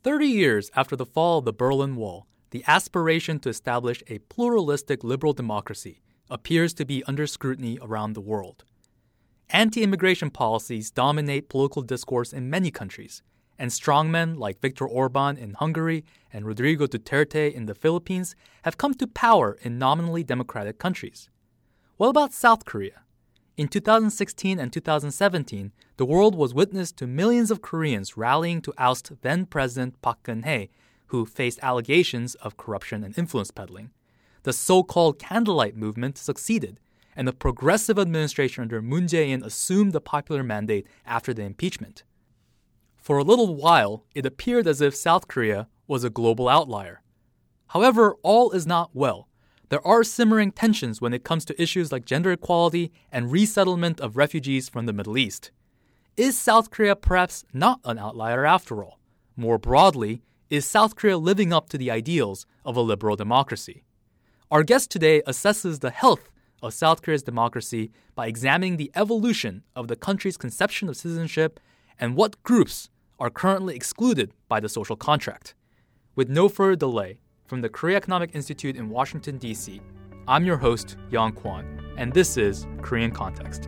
30 years after the fall of the Berlin Wall, the aspiration to establish a pluralistic liberal democracy appears to be under scrutiny around the world. Anti-immigration policies dominate political discourse in many countries, and strongmen like Viktor Orban in Hungary and Rodrigo Duterte in the Philippines have come to power in nominally democratic countries. What about South Korea? In 2016 and 2017, the world was witness to millions of Koreans rallying to oust then-President Park Geun-hye, who faced allegations of corruption and influence peddling. The so-called candlelight movement succeeded, and the progressive administration under Moon Jae-in assumed the popular mandate after the impeachment. For a little while, it appeared as if South Korea was a global outlier. However, all is not well. There are simmering tensions when it comes to issues like gender equality and resettlement of refugees from the Middle East. Is South Korea perhaps not an outlier after all? More broadly, is South Korea living up to the ideals of a liberal democracy? Our guest today assesses the health of South Korea's democracy by examining the evolution of the country's conception of citizenship and what groups are currently excluded by the social contract. With no further delay, from the Korea Economic Institute in Washington, D.C., I'm your host, Young Kwon, and this is Korean Context.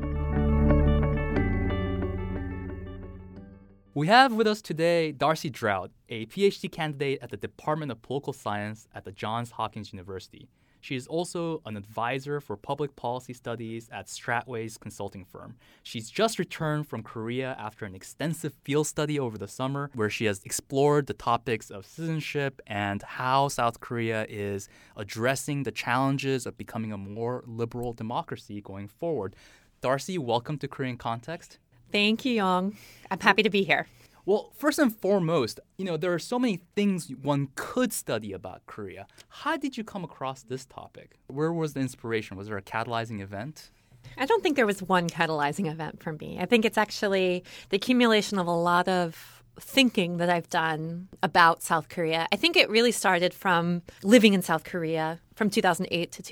We have with us today Darcy Drought, a PhD candidate at the Department of Political Science at the Johns Hopkins University. She is also an advisor for public policy studies at Stratway's consulting firm. She's just returned from Korea after an extensive field study over the summer where she has explored the topics of citizenship and how South Korea is addressing the challenges of becoming a more liberal democracy going forward. Darcy, welcome to Korean Context. Thank you, Young. I'm happy to be here. Well, first and foremost, there are so many things one could study about Korea. How did you come across this topic? Where was the inspiration? Was there a catalyzing event? I don't think there was one catalyzing event for me. I think it's actually the accumulation of a lot of thinking that I've done about South Korea. I think it really started from living in South Korea from 2008 to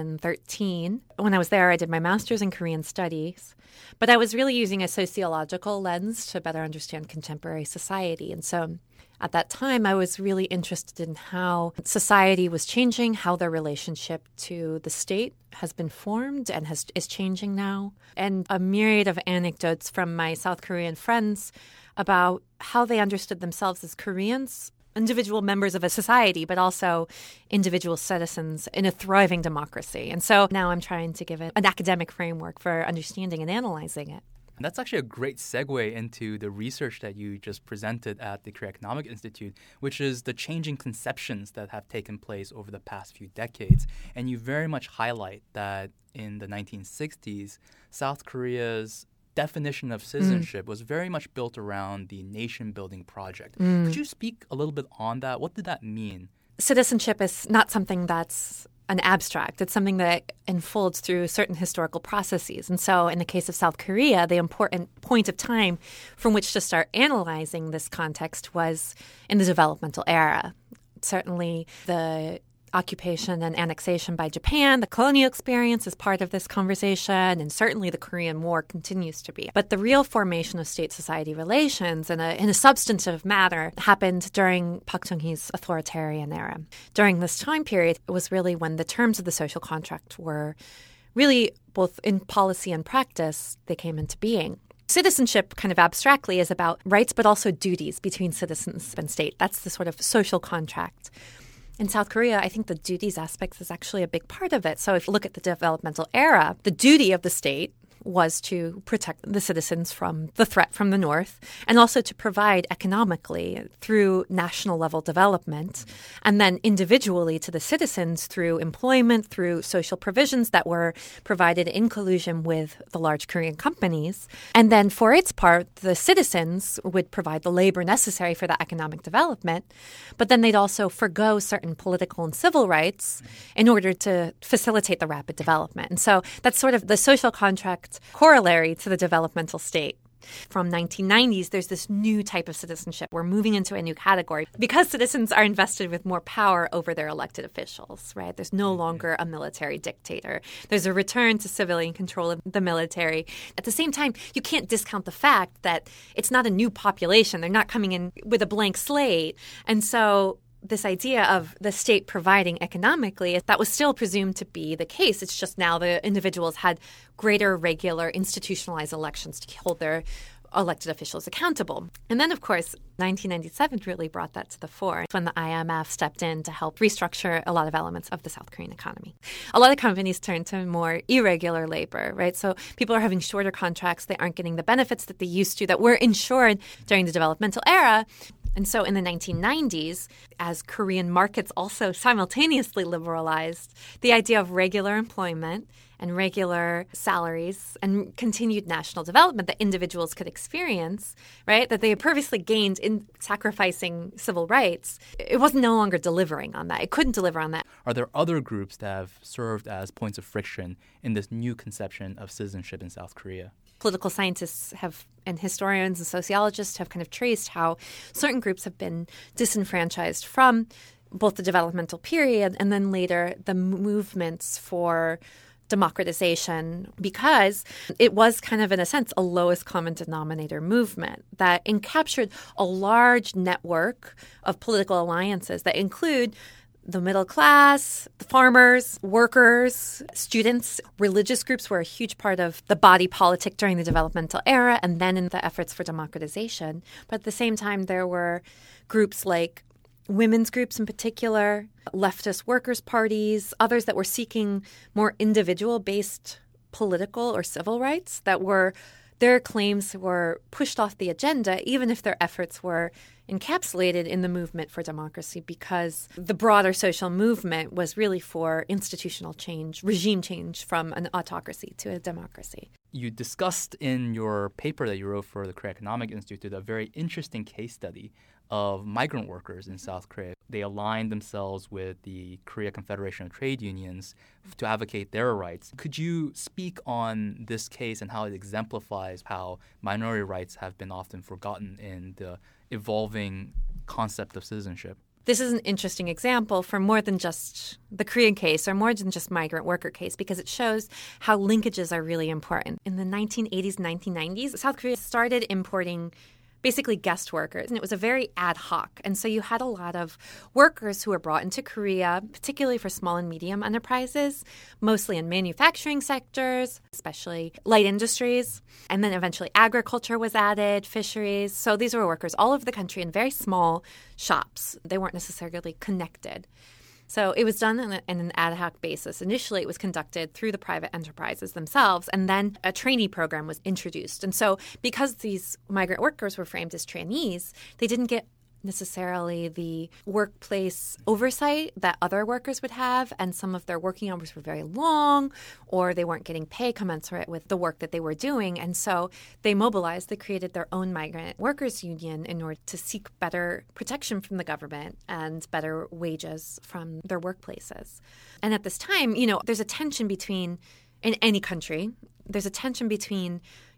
2013. When I was there, I did my master's in Korean studies, but I was really using a sociological lens to better understand contemporary society. And so at that time, I was really interested in how society was changing, how their relationship to the state has been formed and is changing now, and a myriad of anecdotes from my South Korean friends about how they understood themselves as Koreans, individual members of a society, but also individual citizens in a thriving democracy. And so now I'm trying to give it an academic framework for understanding and analyzing it. That's actually a great segue into the research that you just presented at the Korea Economic Institute, which is the changing conceptions that have taken place over the past few decades. And you very much highlight that in the 1960s, South Korea's definition of citizenship was very much built around the nation-building project. Could you speak a little bit on that? What did that mean? Citizenship is not something that's an abstract. It's something that unfolds through certain historical processes. And so in the case of South Korea, the important point of time from which to start analyzing this context was in the developmental era. Certainly the occupation and annexation by Japan, the colonial experience is part of this conversation, and certainly the Korean War continues to be. But the real formation of state-society relations in a substantive matter happened during Park Chung-hee's authoritarian era. During this time period, it was really when the terms of the social contract were really, both in policy and practice, they came into being. Citizenship, kind of abstractly, is about rights but also duties between citizens and state. That's the sort of social contract. In South Korea, I think the duties aspect is actually a big part of it. So if you look at the developmental era, the duty of the state was to protect the citizens from the threat from the north and also to provide economically through national level development and then individually to the citizens through employment, through social provisions that were provided in collusion with the large Korean companies. And then for its part, the citizens would provide the labor necessary for that economic development, but then they'd also forgo certain political and civil rights in order to facilitate the rapid development. And so that's sort of the social contract corollary to the developmental state. From 1990s, there's this new type of citizenship. We're moving into a new category because citizens are invested with more power over their elected officials, right? There's no longer a military dictator. There's a return to civilian control of the military. At the same time, you can't discount the fact that it's not a new population. They're not coming in with a blank slate. And so this idea of the state providing economically, that was still presumed to be the case. It's just now the individuals had greater regular institutionalized elections to hold their elected officials accountable. And then, of course, 1997 really brought that to the fore when the IMF stepped in to help restructure a lot of elements of the South Korean economy. A lot of companies turned to more irregular labor, right? So people are having shorter contracts. They aren't getting the benefits that they used to that were ensured during the developmental era. And so in the 1990s, as Korean markets also simultaneously liberalized, the idea of regular employment and regular salaries and continued national development that individuals could experience, right, that they had previously gained in sacrificing civil rights, it was no longer delivering on that. It couldn't deliver on that. Are there other groups that have served as points of friction in this new conception of citizenship in South Korea? Political scientists and historians and sociologists have kind of traced how certain groups have been disenfranchised from both the developmental period and then later the movements for democratization, because it was kind of, in a sense, a lowest common denominator movement that encaptured a large network of political alliances that include the middle class, the farmers, workers, students. Religious groups were a huge part of the body politic during the developmental era and then in the efforts for democratization. But at the same time, there were groups like women's groups in particular, leftist workers' parties, others that were seeking more individual-based political or civil rights that were their claims were pushed off the agenda, even if their efforts were encapsulated in the movement for democracy, because the broader social movement was really for institutional change, regime change from an autocracy to a democracy. You discussed in your paper that you wrote for the Korea Economic Institute a very interesting case study of migrant workers in South Korea. They aligned themselves with the Korea Confederation of Trade Unions to advocate their rights. Could you speak on this case and how it exemplifies how minority rights have been often forgotten in the evolving concept of citizenship? This is an interesting example for more than just the Korean case or more than just migrant worker case, because it shows how linkages are really important. In the 1980s, 1990s, South Korea started importing basically guest workers, and it was a very ad hoc. And so you had a lot of workers who were brought into Korea, particularly for small and medium enterprises, mostly in manufacturing sectors, especially light industries. And then eventually agriculture was added, fisheries. So these were workers all over the country in very small shops. They weren't necessarily connected. So it was done on an ad hoc basis. Initially, it was conducted through the private enterprises themselves, and then a trainee program was introduced. And so because these migrant workers were framed as trainees, they didn't get necessarily the workplace oversight that other workers would have, and some of their working hours were very long, or they weren't getting pay commensurate with the work that they were doing. And so they mobilized, they created their own migrant workers union in order to seek better protection from the government and better wages from their workplaces. And at this time, there's a tension between, in any country, there's a tension between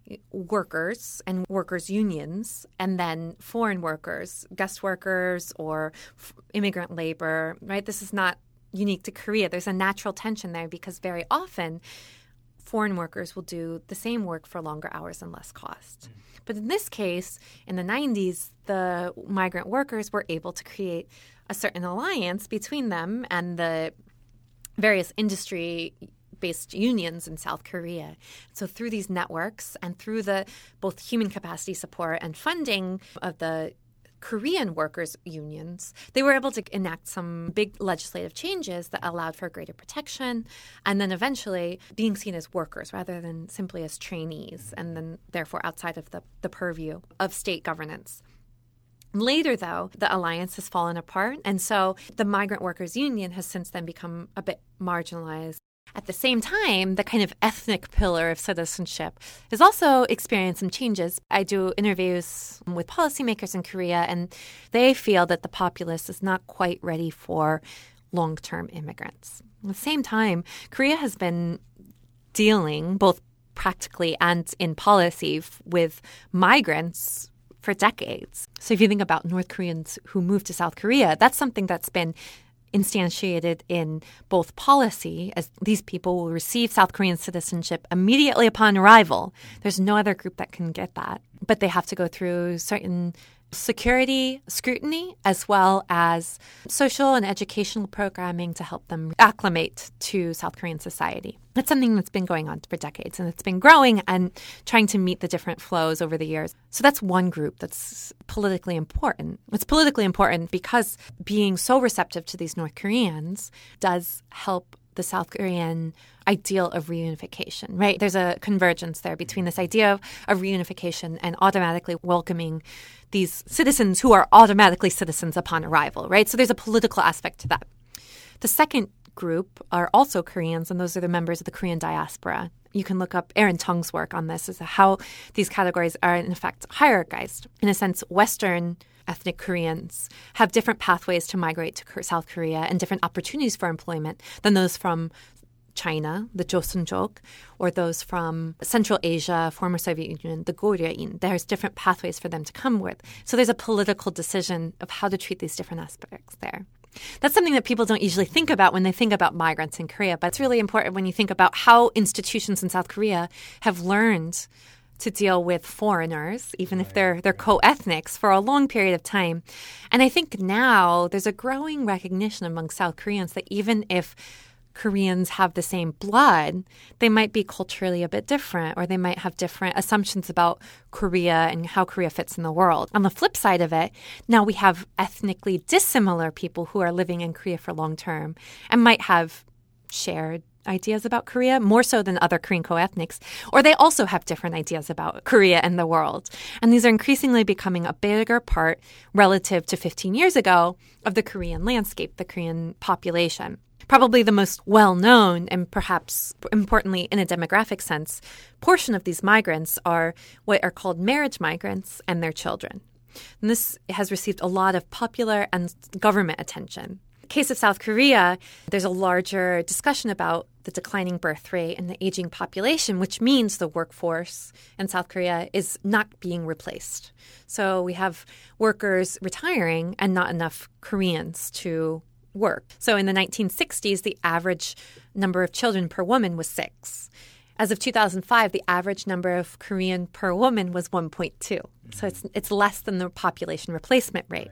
workers and workers' unions, and then foreign workers, guest workers, or immigrant labor, right? This is not unique to Korea. There's a natural tension there because very often foreign workers will do the same work for longer hours and less cost. But in this case, in the 90s, the migrant workers were able to create a certain alliance between them and the various industry-based unions in South Korea. So through these networks and through the both human capacity support and funding of the Korean workers' unions, they were able to enact some big legislative changes that allowed for greater protection and then eventually being seen as workers rather than simply as trainees and then therefore outside of the purview of state governance. Later, though, the alliance has fallen apart, and so the Migrant Workers Union has since then become a bit marginalized. At the same time, the kind of ethnic pillar of citizenship has also experienced some changes. I do interviews with policymakers in Korea, and they feel that the populace is not quite ready for long-term immigrants. At the same time, Korea has been dealing, both practically and in policy with migrants for decades. So if you think about North Koreans who moved to South Korea, that's something that's been instantiated in both policy, as these people will receive South Korean citizenship immediately upon arrival. There's no other group that can get that. But they have to go through certain security scrutiny as well as social and educational programming to help them acclimate to South Korean society. That's something that's been going on for decades, and it's been growing and trying to meet the different flows over the years. So that's one group that's politically important. It's politically important because being so receptive to these North Koreans does help the South Korean ideal of reunification, right? There's a convergence there between this idea of reunification and automatically welcoming these citizens who are automatically citizens upon arrival, right? So there's a political aspect to that. The second group are also Koreans, and those are the members of the Korean diaspora. You can look up Aaron Tung's work on this as to how these categories are, in effect, hierarchized. In a sense, Western ethnic Koreans have different pathways to migrate to South Korea and different opportunities for employment than those from China, the Joseonjok, or those from Central Asia, former Soviet Union, the Goryeo-in. There's different pathways for them to come with. So there's a political decision of how to treat these different aspects there. That's something that people don't usually think about when they think about migrants in Korea, but it's really important when you think about how institutions in South Korea have learned to deal with foreigners, even if they're co-ethnics, for a long period of time. And I think now there's a growing recognition among South Koreans that even if Koreans have the same blood, they might be culturally a bit different, or they might have different assumptions about Korea and how Korea fits in the world. On the flip side of it, now we have ethnically dissimilar people who are living in Korea for long term and might have shared ideas about Korea, more so than other Korean co-ethnics, or they also have different ideas about Korea and the world. And these are increasingly becoming a bigger part relative to 15 years ago of the Korean landscape, the Korean population. Probably the most well-known and perhaps importantly in a demographic sense, portion of these migrants are what are called marriage migrants and their children. And this has received a lot of popular and government attention. In the case of South Korea, there's a larger discussion about the declining birth rate and the aging population, which means the workforce in South Korea is not being replaced. So we have workers retiring and not enough Koreans to work. So in the 1960s, the average number of children per woman was 6. As of 2005, the average number of Korean per woman was 1.2. So it's less than the population replacement rate.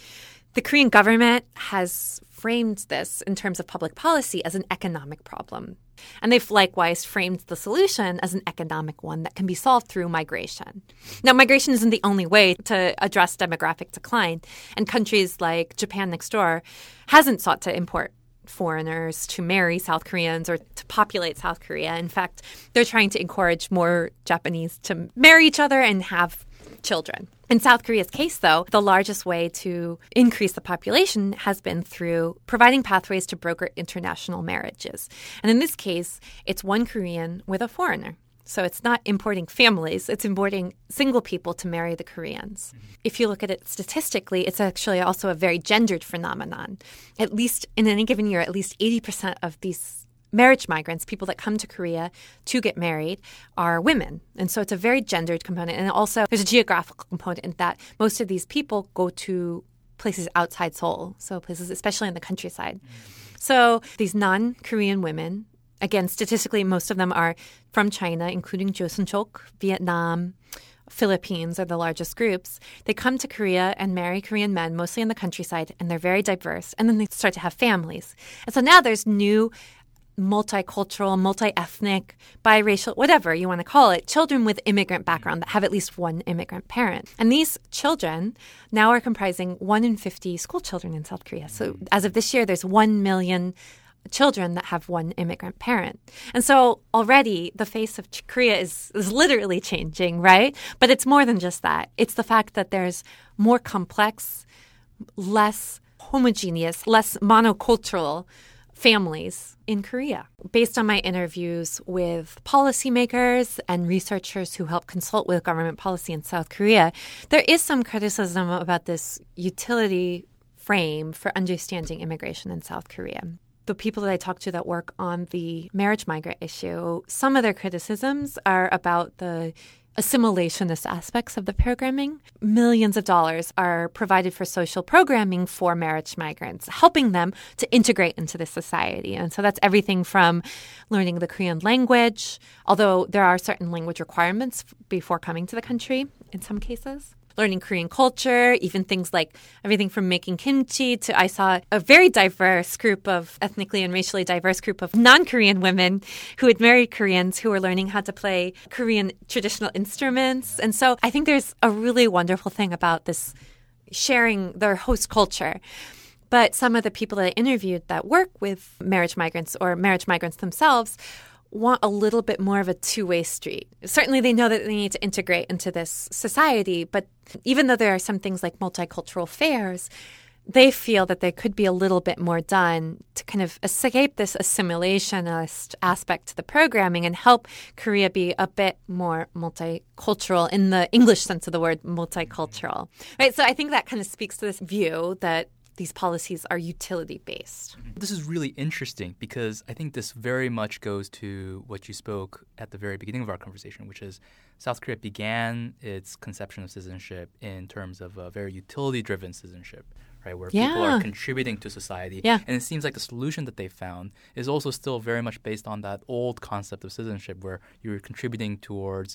The Korean government has framed this in terms of public policy as an economic problem. And they've likewise framed the solution as an economic one that can be solved through migration. Now, migration isn't the only way to address demographic decline. And countries like Japan next door hasn't sought to import foreigners to marry South Koreans or to populate South Korea. In fact, they're trying to encourage more Japanese to marry each other and have children. In South Korea's case, though, the largest way to increase the population has been through providing pathways to broker international marriages. And in this case, it's one Korean with a foreigner. So it's not importing families, it's importing single people to marry the Koreans. If you look at it statistically, it's actually also a very gendered phenomenon. At least in any given year, at least 80% of these marriage migrants, people that come to Korea to get married, are women. And so it's a very gendered component. And also there's a geographical component in that most of these people go to places outside Seoul, so places especially in the countryside. So these non-Korean women, again, statistically, most of them are from China, including Joseonjok, Vietnam, Philippines are the largest groups. They come to Korea and marry Korean men, mostly in the countryside, and they're very diverse. And then they start to have families. And so now there's new multicultural, multi-ethnic, biracial, whatever you want to call it, children with immigrant background that have at least one immigrant parent. And these children now are comprising 1 in 50 school children in South Korea. So as of this year, there's 1 million children that have one immigrant parent. And so already the face of Korea is literally changing, right? But it's more than just that. It's the fact that there's more complex, less homogeneous, less monocultural families in Korea. Based on my interviews with policymakers and researchers who help consult with government policy in South Korea, there is some criticism about this utility frame for understanding immigration in South Korea. the people that I talk to that work on the marriage migrant issue, some of their criticisms are about the assimilationist aspects of the programming. Millions of dollars are provided for social programming for marriage migrants, helping them to integrate into the society. And so that's everything from learning the Korean language, although there are certain language requirements before coming to the country in some cases. Learning Korean culture, even things like everything from making kimchi to I saw a very diverse group of ethnically and racially diverse group of non-Korean women who had married Koreans who were learning how to play Korean traditional instruments. And so I think there's a really wonderful thing about this sharing their host culture. But some of the people that I interviewed that work with marriage migrants or marriage migrants themselves want a little bit more of a two-way street. Certainly they know that they need to integrate into this society, but even though there are some things like multicultural fairs, they feel that there could be a little bit more done to kind of escape this assimilationist aspect to the programming and help Korea be a bit more multicultural in the English sense of the word multicultural. Right? So I think that kind of speaks to this view that these policies are utility-based. This is really interesting because I think this very much goes to what you spoke at the very beginning of our conversation, which is South Korea began its conception of citizenship in terms of a very utility-driven citizenship, right, where people are contributing to society. Yeah. And it seems like the solution that they found is also still very much based on that old concept of citizenship where you're contributing towards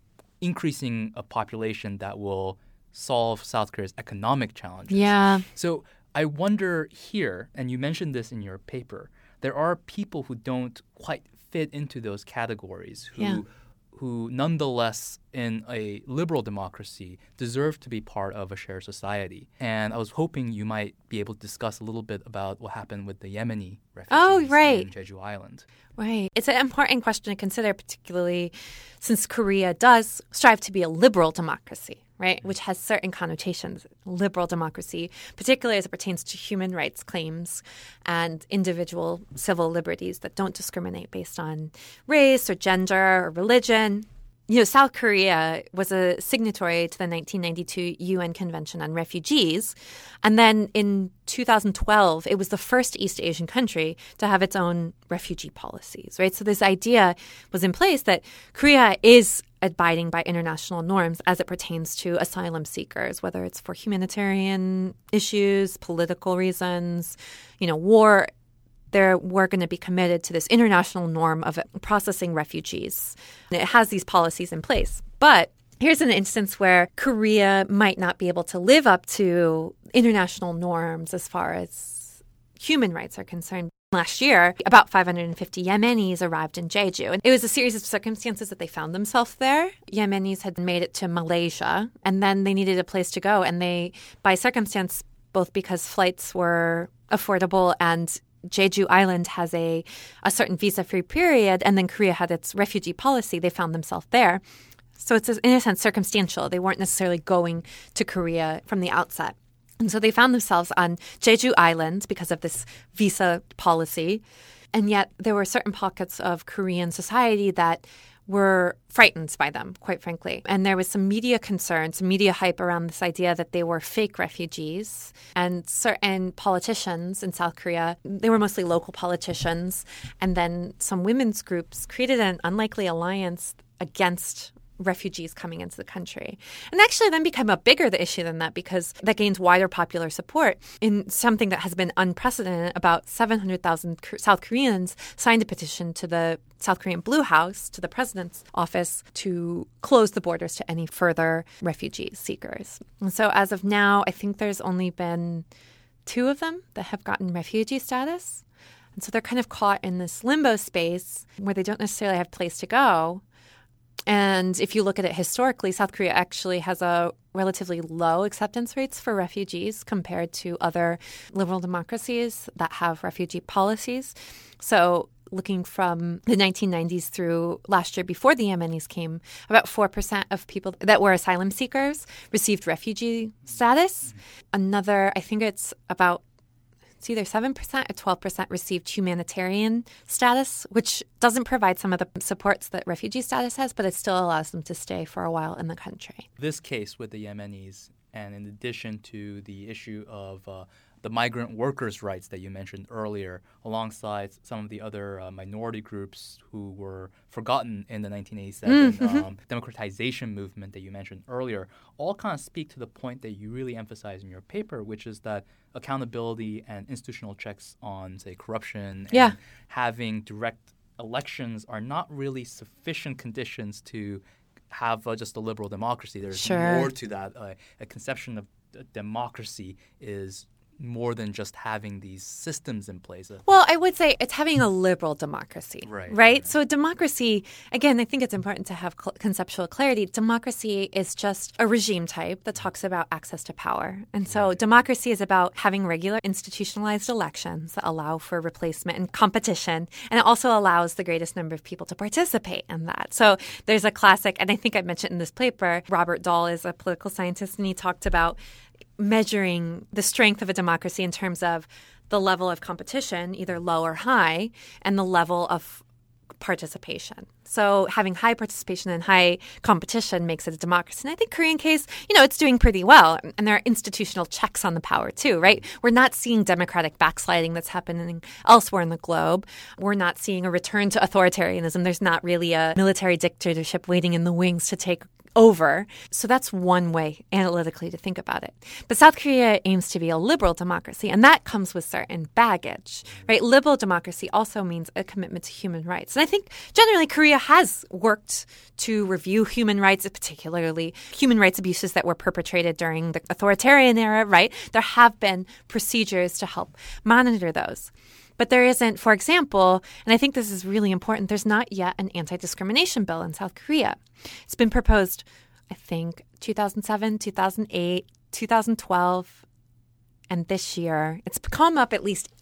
increasing a population that will solve South Korea's economic challenges. Yeah. So I wonder here, and you mentioned this in your paper, there are people who don't quite fit into those categories who nonetheless in a liberal democracy deserve to be part of a shared society. And I was hoping you might be able to discuss a little bit about what happened with the Yemeni refugees in Jeju Island. Right. It's an important question to consider, particularly since Korea does strive to be a liberal democracy, right, which has certain connotations. Liberal democracy, particularly as it pertains to human rights claims and individual civil liberties that don't discriminate based on race or gender or religion. You know, South Korea was a signatory to the 1992 UN Convention on Refugees. And then in 2012, it was the first East Asian country to have its own refugee policies, right? So this idea was in place that Korea is abiding by international norms as it pertains to asylum seekers, whether it's for humanitarian issues, political reasons, war. We're going to be committed to this international norm of processing refugees. And it has these policies in place. But here's an instance where Korea might not be able to live up to international norms as far as human rights are concerned. Last year, about 550 Yemenis arrived in Jeju. And it was a series of circumstances that they found themselves there. Yemenis had made it to Malaysia, and then they needed a place to go. And they, by circumstance, both because flights were affordable and Jeju Island has a certain visa-free period, and then Korea had its refugee policy. They found themselves there. So it's, in a sense, circumstantial. They weren't necessarily going to Korea from the outset. And so they found themselves on Jeju Island because of this visa policy. And yet there were certain pockets of Korean society that were frightened by them, quite frankly. And there was some media concern, some media hype around this idea that they were fake refugees. And certain politicians in South Korea, they were mostly local politicians, and then some women's groups created an unlikely alliance against refugees coming into the country. And actually then became a bigger issue than that because that gained wider popular support in something that has been unprecedented. About 700,000 South Koreans signed a petition to the South Korean Blue House, to the president's office, to close the borders to any further refugee seekers. And so as of now, I think there's only been 2 of them that have gotten refugee status. And so they're kind of caught in this limbo space where they don't necessarily have a place to go. And if you look at it historically, South Korea actually has a relatively low acceptance rates for refugees compared to other liberal democracies that have refugee policies. So looking from the 1990s through last year before the Yemenis came, about 4% of people that were asylum seekers received refugee status. Another, I think it's either 7% or 12% received humanitarian status, which doesn't provide some of the supports that refugee status has, but it still allows them to stay for a while in the country. This case with the Yemenis and in addition to the issue of the migrant workers' rights that you mentioned earlier, alongside some of the other minority groups who were forgotten in the 1987 democratization movement that you mentioned earlier, all kind of speak to the point that you really emphasize in your paper, which is that accountability and institutional checks on, say, corruption and having direct elections are not really sufficient conditions to have just a liberal democracy. There's more to that. A conception of democracy is more than just having these systems in place. Well, I would say it's having a liberal democracy, right? So democracy, again, I think it's important to have conceptual clarity. Democracy is just a regime type that talks about access to power. And so democracy is about having regular institutionalized elections that allow for replacement and competition. And it also allows the greatest number of people to participate in that. So there's a classic, and I think I mentioned in this paper, Robert Dahl is a political scientist, and he talked about measuring the strength of a democracy in terms of the level of competition, either low or high, and the level of participation. So having high participation and high competition makes it a democracy. And I think Korean case, it's doing pretty well. And there are institutional checks on the power too, right? We're not seeing democratic backsliding that's happening elsewhere in the globe. We're not seeing a return to authoritarianism. There's not really a military dictatorship waiting in the wings to take over. So that's one way analytically to think about it. But South Korea aims to be a liberal democracy, and that comes with certain baggage, right? Liberal democracy also means a commitment to human rights. And I think generally Korea has worked to review human rights, particularly human rights abuses that were perpetrated during the authoritarian era, right? There have been procedures to help monitor those. But there isn't, for example, and I think this is really important, there's not yet an anti-discrimination bill in South Korea. It's been proposed, I think, 2007, 2008, 2012, and this year. It's come up at least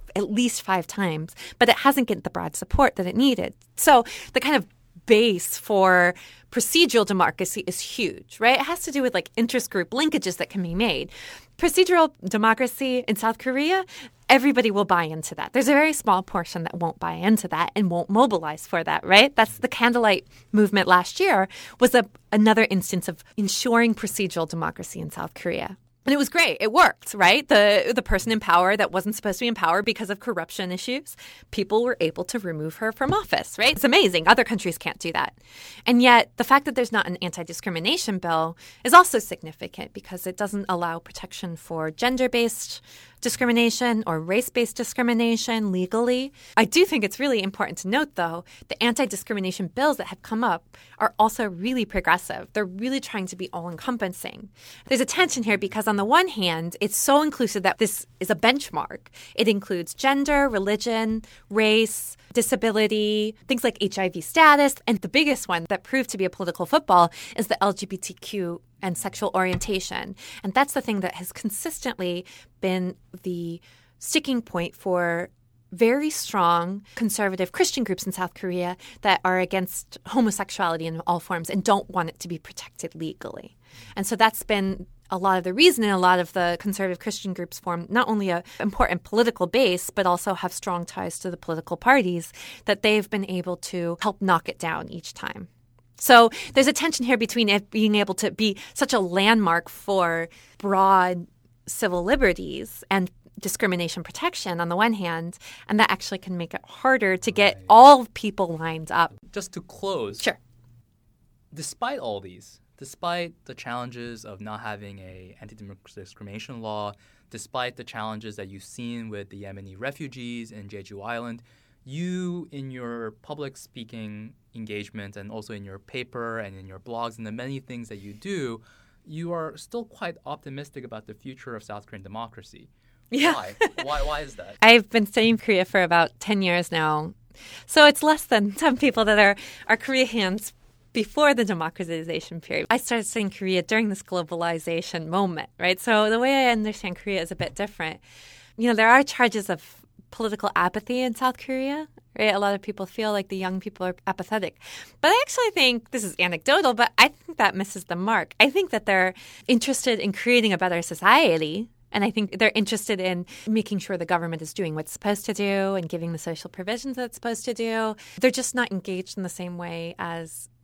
5 times, but it hasn't gotten the broad support that it needed. So the kind of base for procedural democracy is huge, right? It has to do with like interest group linkages that can be made. Procedural democracy in South Korea, everybody will buy into that. There's a very small portion that won't buy into that and won't mobilize for that, right? That's the Candlelight movement last year was another instance of ensuring procedural democracy in South Korea. And it was great. It worked, right? The person in power that wasn't supposed to be in power because of corruption issues, people were able to remove her from office, right? It's amazing. Other countries can't do that. And yet the fact that there's not an anti-discrimination bill is also significant because it doesn't allow protection for gender-based discrimination or race-based discrimination legally. I do think it's really important to note, though, the anti-discrimination bills that have come up are also really progressive. They're really trying to be all-encompassing. There's a tension here because on the one hand, it's so inclusive that this is a benchmark. It includes gender, religion, race, disability, things like HIV status, and the biggest one that proved to be a political football is the LGBTQ and sexual orientation. And that's the thing that has consistently been the sticking point for very strong conservative Christian groups in South Korea that are against homosexuality in all forms and don't want it to be protected legally. And so that's been a lot of the reason, and a lot of the conservative Christian groups form not only an important political base, but also have strong ties to the political parties that they've been able to help knock it down each time. So there's a tension here between it being able to be such a landmark for broad civil liberties and discrimination protection on the one hand, and that actually can make it harder to get all people lined up. Just to close. Sure. Despite all these, despite the challenges of not having an anti-discrimination law, despite the challenges that you've seen with the Yemeni refugees in Jeju Island, you, in your public speaking engagement and also in your paper and in your blogs and the many things that you do, you are still quite optimistic about the future of South Korean democracy. Yeah. Why is that? I've been studying Korea for about 10 years now. So it's less than some people that are Koreans before the democratization period. I started studying Korea during this globalization moment, right? So the way I understand Korea is a bit different. There are charges of political apathy in South Korea, right? A lot of people feel like the young people are apathetic. But I actually think, this is anecdotal, but I think that misses the mark. I think that they're interested in creating a better society. And I think they're interested in making sure the government is doing what it's supposed to do and giving the social provisions that it's supposed to do. They're just not engaged in the same way as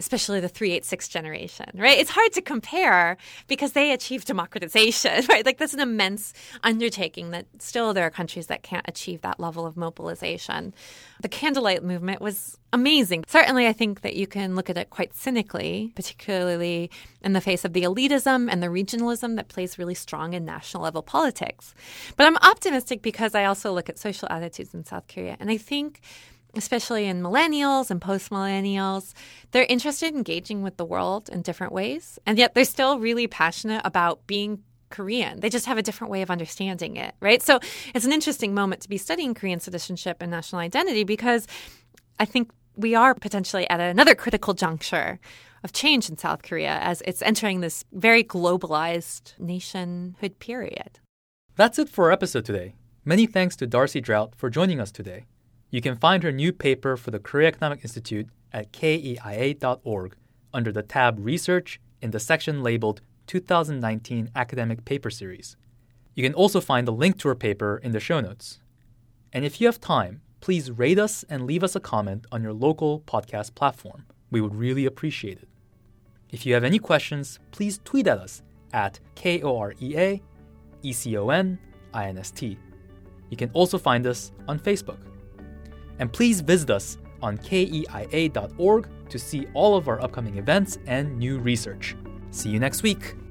especially the 386 generation, right? It's hard to compare because they achieved democratization, right? Like that's an immense undertaking that still there are countries that can't achieve that level of mobilization. The candlelight movement was amazing. Certainly, I think that you can look at it quite cynically, particularly in the face of the elitism and the regionalism that plays really strong in national level politics. But I'm optimistic because I also look at social attitudes in South Korea. And I think, especially in millennials and post-millennials, they're interested in engaging with the world in different ways. And yet they're still really passionate about being Korean. They just have a different way of understanding it, right? So it's an interesting moment to be studying Korean citizenship and national identity because I think we are potentially at another critical juncture of change in South Korea as it's entering this very globalized nationhood period. That's it for our episode today. Many thanks to Darcy Drought for joining us today. You can find her new paper for the Korea Economic Institute at keia.org under the tab Research in the section labeled 2019 Academic Paper Series. You can also find the link to her paper in the show notes. And if you have time, please rate us and leave us a comment on your local podcast platform. We would really appreciate it. If you have any questions, please tweet at us at KOREAECONINST. You can also find us on Facebook. And please visit us on keia.org to see all of our upcoming events and new research. See you next week.